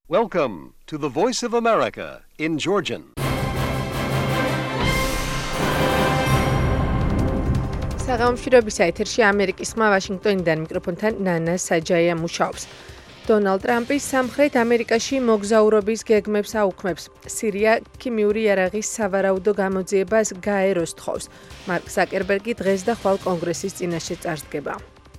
Welcome to the Voice of America in Georgian. საღამოშირობის ეთერში ამერიკის ხმა ვაშინგტონიდან მიკროფონთან ნანა საჯაია მუშაობს. დონალდ ტრამპი სამხრეთ ამერიკაში მოგზაურობის გეგმებს აუქმებს. სირია ქიმიური იარაღის სავარაუდო გამოძიებას გაეროს თხოვს. მარკ ზაკერბერგი დღეს და ხვალ კონგრესის წინაშე წარსდგება.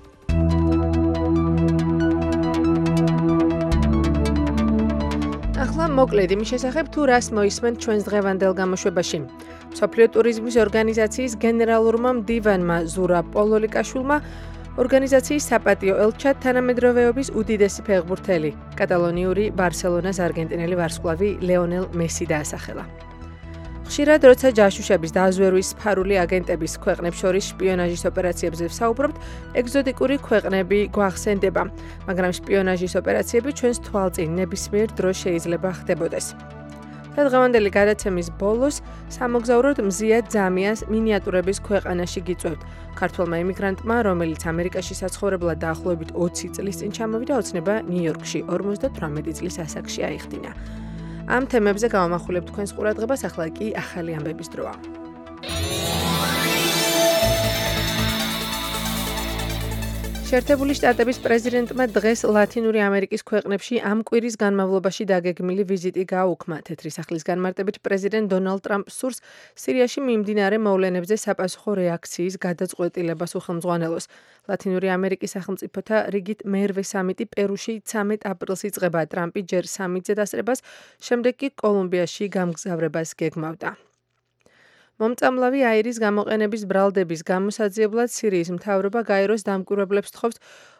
ახლა მოკლედ იმის შესახებ თუ რას მოისმენთ ჩვენს დღევანდელ გამოშვებაში. მსოფლიო ტურიზმის ორგანიზაციის გენერალურმა მდივანმა ზურაბ პოლოლიკაშვილმა ორგანიზაციის საპატიო ელჩად თანამედროვეობის უდიდესი ფეხბურთელი, კატალონიური ბარსელონას არგენტინელი ვარსკვლავი ლეონელ მესი დაასახელა. ხშირად როცა ჯაშუშების დაზვერვის სფარული აგენტების ქვეყნებს შორის შპიონაჟის ოპერაციებზე ვსაუბრობთ, ეგზოტიკური ქვეყნები გვახსენდება, მაგრამ შპიონაჟის ოპერაციები ჩვენს თვალწინ ნებისმიერ დროს შეიძლება ხდებოდეს. და დღევანდელი გადაცემის ბოლოს სამოგზაუროდ მზია ძამიას მინიატურების ქვეყანაში გიწვევთ. ქართველმა იმიგრანტმა, რომელიც ამერიკაში საცხოვრებლად დაახლოებით 20 წლის წინ ჩამოვიდა, ოცნება ნიუ-იორკში 58 წლის ასაკში აიხდინა. ამ თემებზე გავამახვილებთ თქვენს ყურადღებას, ახლა კი ახალი ამბების დროა. შეერთებული შტატების პრეზიდენტმა დღეს ლათინური ამერიკის ქვეყნებში ამ კვირის განმავლობაში დაგეგმილი ვიზიტი გააუქმა. თეთრი სახლის განმარტებით პრეზიდენტ დონალდ ტრამპს სურს სირიაში მიმდინარე მოვლენებზე საპასუხო რეაქციის გადაწყვეტილებას უხელმძღვანელოს. ლათინური ამერიკის სახელმწიფოთა რიგით მერვე სამიტი პერუში 13 აპრილს იწყება. ტრამპი ჯერ სამიტზე დასწრებას, შემდეგ კი კოლუმბიაში გამგზავრებას გეგმავდა. მომწამლავი აირის გამოყენების ბრალდების გამოსაძიებლად სირიის მთავრობა გაეროს დამკვირვებლებს თხოვს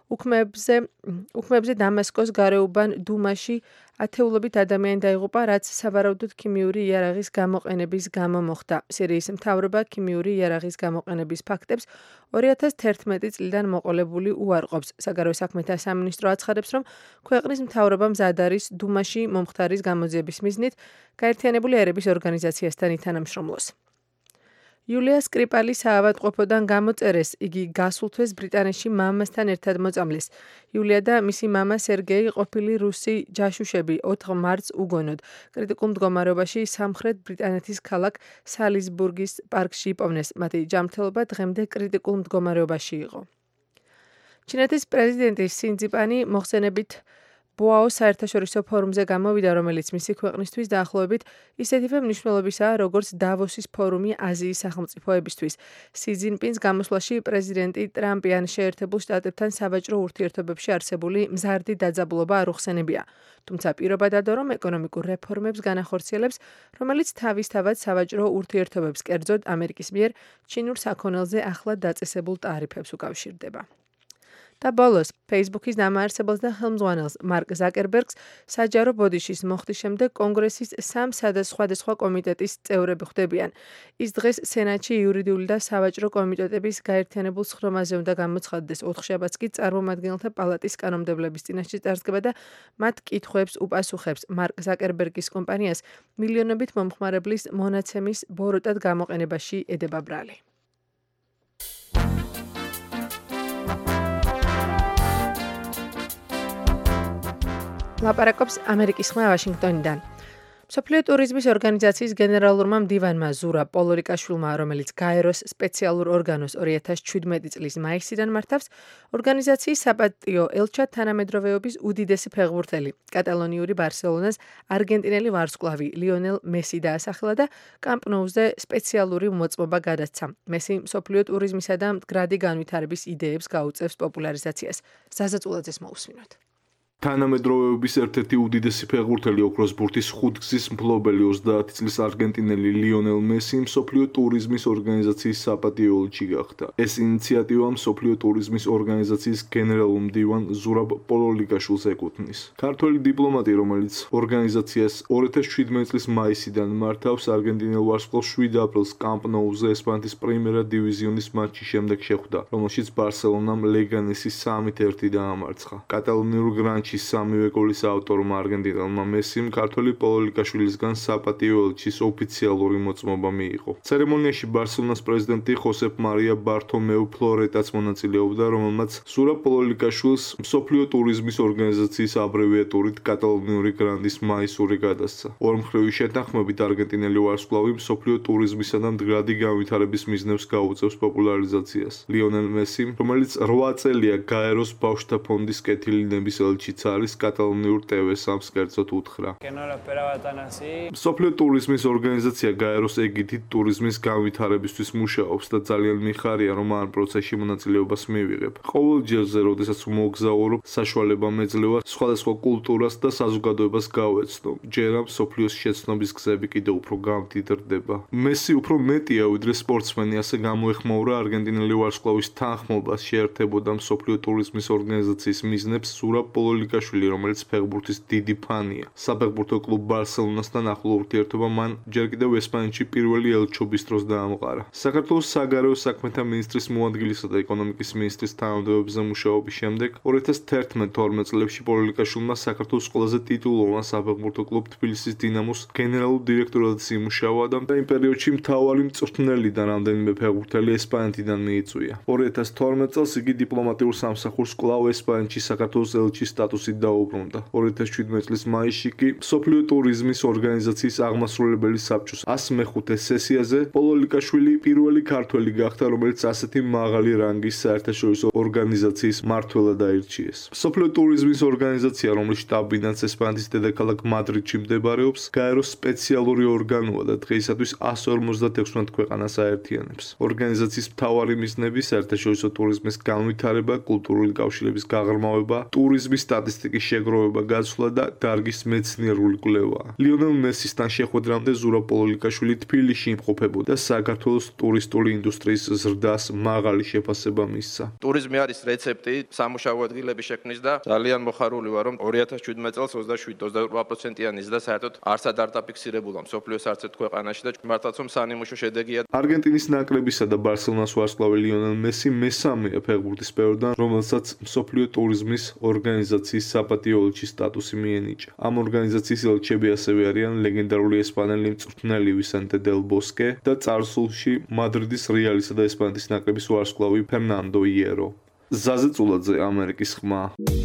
უქმებზე დამასკოს გარეუბან დუმაში ათეულობით ადამიანი დაიღუპა, რაც სავარაუდოდ ქიმიური იარაღის გამოყენების გამო მოხდა. სირიის მთავრობა ქიმიური იარაღის გამოყენების ფაქტებს 2011 წლიდან მოყოლებული უარყოფს. საგარეო საქმეთა სამინისტრო აცხადებს, რომ ქვეყნის მთავრობა მზად არის დუმაში მომხდარის გამოძიების მიზნით გაერთიანებული ერების ორგანიზაციასთან ითანამშრომლოს. იულია სკრიპალი საავადმყოფოდან გამოწერეს, იგი გასულ თვეს ბრიტანეთში მამასთან ერთად მოწამლეს. იულია და მისი მამა სერგეი ყოფილი რუსი ჯაშუშები 4 მარტს უგონოდ. კრიტიკულ მდგომარეობაში სამხრეთ ბრიტანეთის ქალაქ სალიზბურგის პარკში იპოვნეს. მათი ჯანმრთელობა დღემდე კრიტიკულ მდგომარეობაში იყო. ჩინეთის პრეზიდენტი სინძიპანი მოხსენებით ბოაოს საერთაშორისო ფორუმზე გამოვიდა, რომელიც მისი ქვეყნისთვის დაახლოებით ისეთივე მნიშვნელობისაა, როგორც დავოსის ფორუმი აზიის სახელმწიფოებისთვის. სი ძინპინს გამოსვლაში პრეზიდენტი ტრამპი ან შეერთებულ შტატებთან სავაჭრო ურთიერთობებში არსებული მზარდი დაძაბულობა არ უხსენებია. თუმცა პირობა დადო, რომ ეკონომიკურ რეფორმებს განახორციელებს, რომელიც თავისთავად სავაჭრო ურთიერთობებს, კერძოდ ამერიკის მიერ ჩინურ საქონელზე ახლად დაწესებულ ტარიფებს უკავშირდება. და ბოლოს, Facebook-ის დამაარსებელს და ხელმძღვანელს მარკ ზაკერბერგს საჯარო ბოდიშის მოხდის შემდეგ კონგრესის 3 სხვადასხვა კომიტეტის წევრები ხვდებიან. ის დღეს სენატში იურიდიული და სავაჭრო კომიტეტების გაერთიანებულ სხდომაზე უნდა გამოცხადდეს. 4-შაბათს კი წარმომადგენელთა პალატის კანონმდებლების წინაშე წარსდგება და მათ კითხვებს უპასუხებს. მარკ ზაკერბერგის კომპანიას მილიონობით მომხმარებლის მონაცემის ბოროტად გამოყენებაში ედება ბრალი. ლაპარაკობს ამერიკის ხმა ვაშინგტონიდან. მსოფლიო ტურიზმის ორგანიზაციის გენერალურმა მდივანმა ზურაბ პოლოლიკაშვილმა, რომელიც გაეროს სპეციალურ ორგანოს 2017 წლის მაისიდან მართავს, ორგანიზაციის საპატიო ელჩად თანამედროვეობის უდიდესი ფეხბურთელი, კატალონიური ბარსელონას არგენტინელი ვარსკვლავი ლეონელ მესი დაასახელა და კამპ ნოუზე სპეციალური მოწმობა გადასცა. მესი მსოფლიო ტურიზმისა და მდგრადი განვითარების იდეებს გაუწევს პოპულარიზაციას. ზაზაწულაძეს მოусმინოთ. თანამედროვეობის ერთ-ერთი უდიდესი ფეხბურთელი ოქროს ბურთის 5 გზის მფლობელი 30 წლის არგენტინელი ლეონელ მესი მსოფლიო ტურიზმის ორგანიზაციის საპატიო ელჩი გახდა. ეს ინიციატივა მსოფლიო ტურიზმის ორგანიზაციის გენერალურ მდივან ზურაბ პოლოლიკაშვილს ეკუთვნის. ქართველი დიპლომატი, რომელიც ორგანიზაციას 2017 წლის მაისიდან მართავს, არგენტინელ ვარსკვლავს 7 აპრილს კამპ ნოუზე ესპანეთის პრიმერა დივიზიონის მატჩის შემდეგ შეხვდა, რომელშიც ბარსელონამ ლეგანესის 3-1 დაამარცხა. კატალონიურ გრანდში მატჩის სამივე გოლის ავტორმა არგენტინელმა მესიმ ქართველი პოლოლიკაშვილისგან საპატიო ელჩის ოფიციალური მოწმობა მიიღო. ცერემონიაში ბარსელონას პრეზიდენტი ხოსეფ მარია ბართომეუ ფლორეტაც მონაწილეობდა, რომელმაც სურა პოლოლიკაშვილს მსოფლიო ტურიზმის ორგანიზაციის აბრევიატურით კატალონიური გრანდის მაისური გადასცა. ორმხრივი შეთანხმებით არგენტინელი ვარსკვლავი მსოფლიო ტურიზმისა და მდგრადი განვითარების მიზნებს გაუწევს პოპულარიზაციას. ლიონელ მესიმ, რომელიც 8 წელია გაეროს ბავშვთა ფონდის კეთილინების ელჩიც არის, კატალონიურ TV3-ს კერძოდ უთხრა. მსოფლიო ტურიზმის ორგანიზაცია გაეროს ეგიდით ტურიზმის განვითარებისთვის მუშაობს და ძალიან მიხარია, რომ ამ პროცესში მონაწილეობას მივიღებ. ყოველ ჯერზე, როდესაც მოგზაურობ, საშუალება მეძლევა სხვადასხვა კულტურას და საზოგადოებას გავეცნო. ჯერა მსოფლიოს შეცნობის გზები კიდევ უფრო გამდიდრდება. მესი უფრო მეტია ვიდრე სპორტსმენი, ასე გამოეხმაურა არგენტინელი ვარსკვლავის თანხმობას შეერთებოდა მსოფლიო ტურიზმის ორგანიზაციის მიზნებს სურა პოლოლიკაშვილი, რომელიც ფეხბურთის დიდი ფანია. საფეხბურთო კლუბ ბარსელონასთან ახლო ურთიერთობა მან ჯერ კიდევ ესპანეთში პირველი ელჩობის დროს დაამყარა. საქართველოს საგარეო საქმეთა მინისტრის მოადგილისა და ეკონომიკის მინისტრის თანამდებობაზე მუშაობის შემდეგ 2011-12 წლებში პოლოლიკაშვილმა საქართველოს ყველაზე ტიტულოვან საფეხბურთო კლუბ თბილისის დინამოს გენერალურ დირექტორად იმუშავა და იმ პერიოდში მთავარი მწვრთნელი და რამდენიმე ფეხბურთელი ესპანეთიდან მიიწვია. 2012 წელს იგი დიპლომატიურ სამსახურს კვლავ ესპანეთში საქართველოს ელჩის სტატუსით დაუბრუნდა. 2017 წლის მაისში კი მსოფლიო ტურიზმის ორგანიზაციის აღმასრულებელი საბჭოს 105 სესიაზე პოლოლიკაშვილი პირველი ქართველი გახდა, რომელიც ასეთი მაღალი რანგის საერთაშორისო ორგანიზაციის მმართველად აირჩიეს. მსოფლიო ტურიზმის ორგანიზაცია, რომლის შტაბ-ბინაც ესპანეთის დედაქალაქ მადრიდში მდებარეობს, გაეროს სპეციალური ორგანოა და დღეისათვის 156 ქვეყანას აერთიანებს. ორგანიზაციის მთავარი მიზნები საერთაშორისო ტურიზმის განვითარება, კულტურული კავშირების გაღრმავება, ტურიზმის სტატისტიკის შეგროვება, გაცვლა და დარგის მეცნიერული კვლევაა. ლიონელ მესისთან შეხვედრამდე ზურაბ პოლოლიკაშვილი თბილისში იმყოფებოდა და საქართველოს ტურისტული ინდუსტრიის ზრდას მაღალი შეფასება მისცა. ტურიზმი არის რეცეპტი სამუშაო ადგილების შექმნის და ძალიან მოხარული ვარ, რომ 2017 წელს 27-28%-იანი ზრდა საერთოდ არცად არ დაფიქსირებულა მსოფლიოს არც ერთ ქვეყანაში და მართლაც რომ სანიმუშო შედეგია. არგენტინის ნაკრებისა და ბარსელონას ვარსკვლავი ლიონელ მესი მესამეა ფეხბურთის პერიოდიდან, რომელსაც მსოფლიო ტურიზმის ორგანიზაციის საპატიო ელჩის სტატუსი მიენიჭა. ამ ორგანიზაციის ელჩები ასევე არიან ლეგენდარული ესპანელი მწვრთნელი ვისენტე დელ ბოსკე და წარსულში მადრიდის რეალისა და ესპანეთის ნაკრების ვარსკვლავი ფერნანდო იერო. ზაზე წულაძე, ამერიკის ხმა.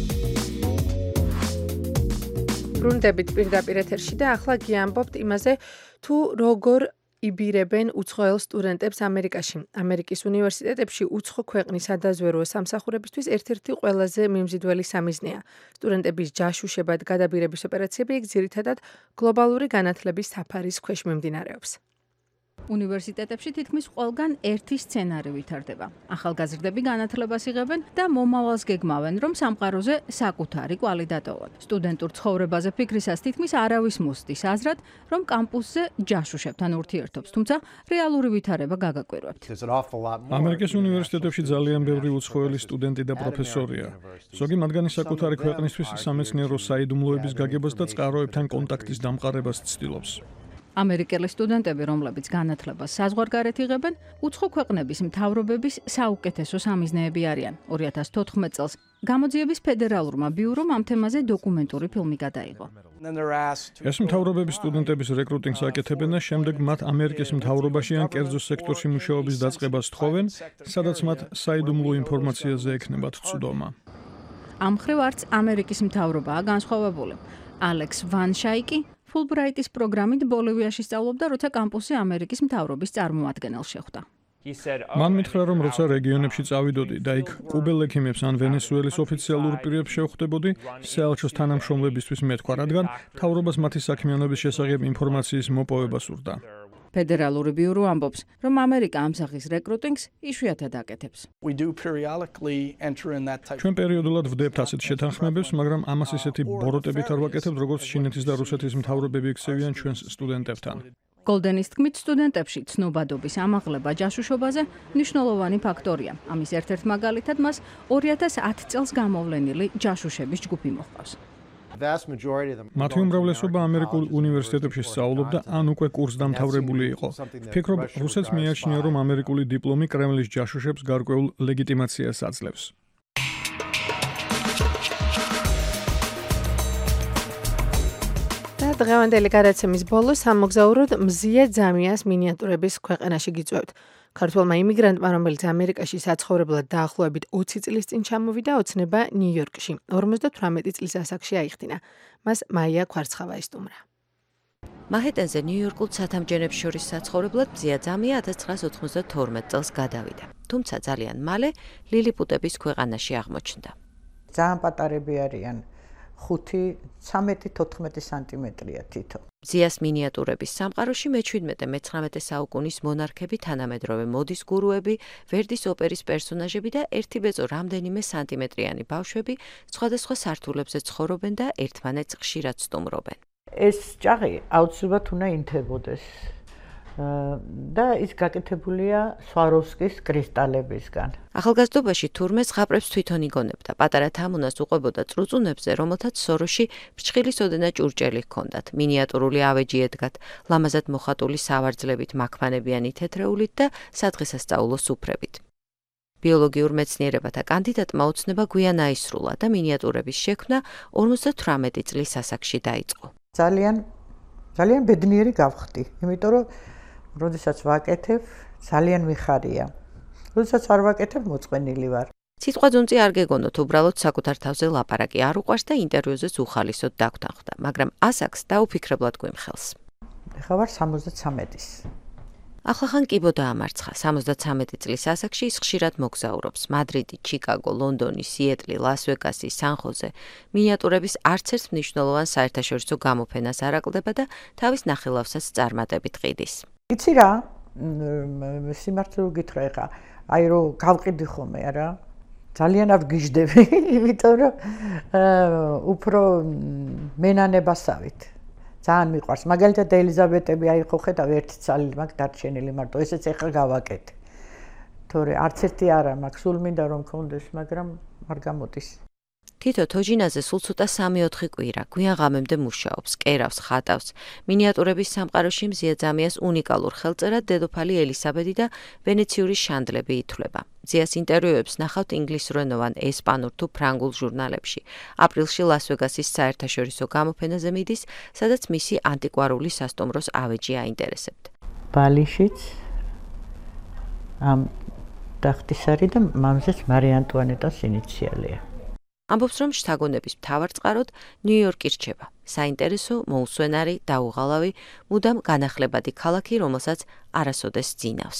ბრუნდებით პირდაპირ ეთერში და ახლა გიამბობთ იმაზე, თუ როგორ იბირებენ უცხოელ სტუდენტებს ამერიკაში. ამერიკის უნივერსიტეტებში უცხო ქვეყნის სადაზვერვო სამსახურებისთვის ერთ-ერთი ყველაზე მიმზიდველი სამიზნეა. სტუდენტების ჯაშუშებად გადაბირების ოპერაციები იქ ძირითადად გლობალური განათლების საფარის ქვეშ მიმდინარეობს. უნივერსიტეტებში თითქმის ყველგან ერთი სცენარი ვითარდება. ახალგაზრდები განათლებას იღებენ და მომავალს გეგმავენ, რომ სამყაროზე საკუთარი კვალი დატოვონ. სტუდენტურ ცხოვრებაზე ფიქრისას თითქმის არავის მოსდის აზრად, რომ კამპუსზე ჯაშუშებთან ურთიერთობს, თუმცა რეალური ვითარება გაგაკვირვებთ. ამერიკის უნივერსიტეტებში ძალიან ბევრი უცხოელი სტუდენტი და პროფესორია. ზოგი მათგანი საკუთარი ქვეყნისთვის სამეცნიერო საიდუმლოების გაგებას და წყაროებთან კონტაქტის დამყარებას ცდილობს. ამერიკელი სტუდენტები, რომლებიც განათლებას საზღვარგარეთ იღებენ, უცხო ქვეყნების მთავრობების საუკეთესო სამიზნეები არიან. 2014 წელს გამოძიების ფედერალურმა ბიურომ ამ თემაზე დოკუმენტური ფილმი გადაიღო. ეს მთავრობების სტუდენტების რეკრუტინგს აკეთებენ და შემდეგ მათ ამერიკის მთავრობაში ან კერძო სექტორში მუშაობის დაწყებას თხოვენ, სადაც მათ საიდუმლო ინფორმაციაზე ექნებათ წვდომა. ამ მხრივ არც ამერიკის მთავრობაა განსხვავებული. ალექს ვან შაიკი ფულბრაიტის პროგრამით ბოლივიაში სწავლობდა, როცა კამპუსი ამერიკის მთავრობის წარმოადგენელს შეხვდა. მან მითხრა, რომ როცა რეგიონებში წავიდოდი და იქ კუბელ ექიმებს ან ვენესუელის ოფიციალურ პირებს შევხვდებოდი, საელჩოს თანამშრომლებისთვის მეთქვა, რადგან მთავრობას მათი საქმიანობის შესახებ ინფორმაციის მოპოვება სურდა. ფედერალური ბიურო ამბობს, რომ ამერიკა ამ სახის რეკრუტინგს იშვიათად აკეთებს. ჩვენ პერიოდულად ვდებთ ასეთ შეთანხმებებს, მაგრამ ამას ისეთი ბოროტებით არ ვაკეთებთ, როგორც ჩინეთის და რუსეთის მთავრობები იქცევიან ჩვენს სტუდენტებთან. გოლდენის თქმით, სტუდენტებში ცნობადობის ამაღლება ჯაშუშობაზე მნიშვნელოვანი ფაქტორია. ამის ერთ-ერთ მაგალითად მას 2010 წელს გამოვლენილი ჯაშუშების ჯგუფი მოჰყავს. მათი უმრავლესობა ამერიკულ უნივერსიტეტებში სწავლობდა ან უკვე კურსდამთავრებული იყო. ვფიქრობ, რუსეთს მიაჩნია, რომ ამერიკული დიპლომი კრემლის ჯაშუშებს გარკვეულ ლეგიტიმაციას აძლევს. დღევანდელი გადაცემის ბოლოს სამოგზაუროდ მზია ძამიას მინიატურების ქვეყანაში გიწვევთ. ქართველმა იმიგრანტმა, რომელიც ამერიკაში საცხოვრებლად დაახლოებით 20 წლის წინ ჩამოვიდა, ოცნება ნიუ-იორკში. 58 წლის ასაკში აიხდინა. მას მაია კვარცხავა ესტუმრა. მანჰეტენზე ნიუ-იორკულ ცათამბჯენებს შორის საცხოვრებლად მზია ძამია 1992 წელს გადავიდა. თუმცა ძალიან მალე ლილიპუტების ქვეყანაში აღმოჩნდა. ძალიან პატარები არიან. 5-13 სანტიმეტრია თითო. მზიას მინიატურების სამყაროში მე-17-19 საუკუნის მონარქები, თანამედროვე მოდის გურუები, ვერდის ოპერის პერსონაჟები და ერთი ბეწო რამდენიმე სანტიმეტრიანი ბავშვები სხვადასხვა სართულებზე ცხოვრობენ და ერთმანეთს ხშირად სტუმრობენ. ეს ჭაღი აუცილებლად უნდა ინთებოდეს. და ის გაკეთებულია სვაროვსკის კრისტალებისგან. ახალგაზრდობაში თურმე ზღაპრებს თვითონ იგონებდა. პატარა თამუნას უყვებოდა წრუწუნებზე, რომელთაც სოროში ფრჩხილის ოდენა ჭურჭელი ჰქონდათ, მინიატურული ავეჯი ედგათ, ლამაზად მოხატული სავარძლებით მაქფანებიანი თეთრეულით და სადღესასწაულო სუფრებით. ბიოლოგიურ მეცნიერებათა კანდიდატმა ოცნება გვიან აისრულა და მინიატურების შექმნა 58 წლის ასაკში დაიწყო. ძალიან ბედნიერი გავხდი, იმიტომ რომ როდესაც ვაკეთებ, ძალიან მიხარია. როდესაც არ ვაკეთებ, მოწყენილი ვარ. სიტყვა ძუნწი არ გეგონოთ, უბრალოდ საკუთარ თავზე ლაპარაკი არ უყვარს და ინტერვიუზეც უხალისოდ დაგვთანხმდა, მაგრამ ასაკს დაუფიქრებლად გვიმხელს. ეხლა ვარ 73-ის. ახლახან კიბო დაამარცხა. 73 წლის ასაკში ის ხშირად მოგზაურობს. მადრიდი, ჩიკაგო, ლონდონი, სიეტლი, ლას-ვეგასი, სან-ხოზე. მინიატურების არც ერთ მნიშვნელოვან საერთაშორისო გამოფენას არ აკლდება და თავის ნახელავსაც წარმატებით ყიდის. იცი რა, სიმართლე გითხრა ეხა, აი რომ გავყიდი ხომე არა, ძალიან არ გიждები, იმიტომ რომ უფრო მენანებასავით. ძალიან მიყვარს. მაგალითად ელიზაბეტები აი ხო ხედავ ერთი ცალი მაგ დარჩენილი მარტო ესეც ეხლა გავაკეთე. თორე არც ერთი არა მაქვს, სულ მინდა რომ მქონდეს, მაგრამ არ გამოდის. თითო თოჯინაზე სულ ცოტა 3-4 კვირა, გვიან ღამემდე მუშაობს, კერავს, ხატავს. მინიატურების სამყაროში მზია ძამიას უნიკალურ ხელწერად დედოფალი ელისაბედი და ვენეციური შანდლები ითვლება. მზიას ინტერვიუებს ნახავთ ინგლისურენოვან, ესპანურ თუ ფრანგულ ჟურნალებში. აპრილში ლას-ვეგასის საერთაშორისო გამოფენაზე მიდის, სადაც მისი ანტიკვარული სასტუმროს ავეჯი აინტერესებთ. ბალიშიც ამ ტახტის არის და მამზეც მარი ანტუანეტას ინიციალია. ამბობს, რომ შთაგონების მთავარ წყაროდ ნიუ-იორკი რჩება. საინტერესო, მოუსვენარი, დაუღალავი, მუდამ განახლებადი ქალაქი, რომელსაც არასოდეს ძინავს.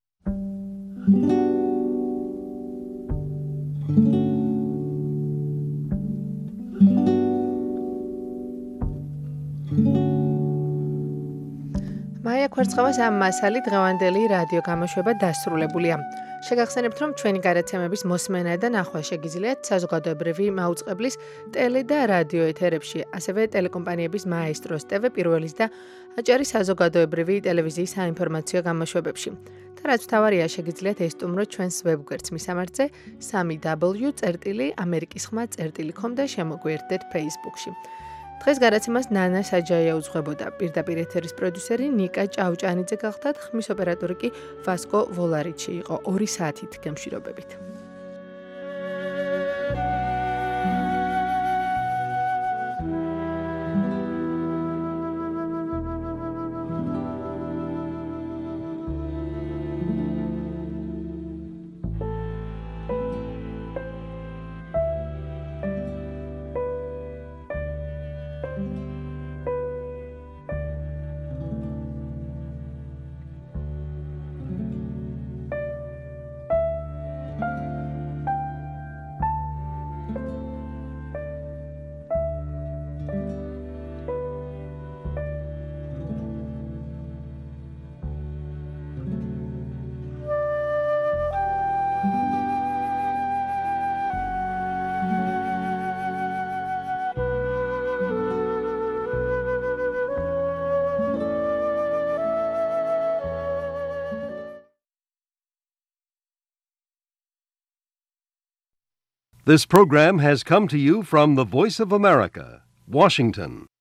მაია კვარცხავას ამ მასალი დღევანდელი რადიო გამოშვება დასრულებულია. შეგახსენებთ, რომ ჩვენი გადაცემების მოსმენა და ნახვა შეგიძლიათ საზოგადოებრივი მაუწყებლის ტელე და რადიო ეთერებში, ასევე ტელეკომპანიების მაესტროს TV პირველის და აჭარის საზოგადოებრივი ტელევიზიის საინფორმაციო გამოშვებებში. და რაც მთავარია, შეგიძლიათ ესტუმროთ ჩვენს ვებგვერდს მისამართზე 3w.amerikisxma.com და შემოგვიერთდეთ Facebook-ში. დღეს გადაცემას ნანა საჯაია უძღვებოდა. პირდაპირ ეთერის პროდიუსერი ნიკა ჭავჭანიძე გახდათ, ხმის ოპერატორი კი ვასკო ვოლარიჩი იყო. 2 საათით გემშვიდობებით. This program has come to you from the Voice of America, Washington.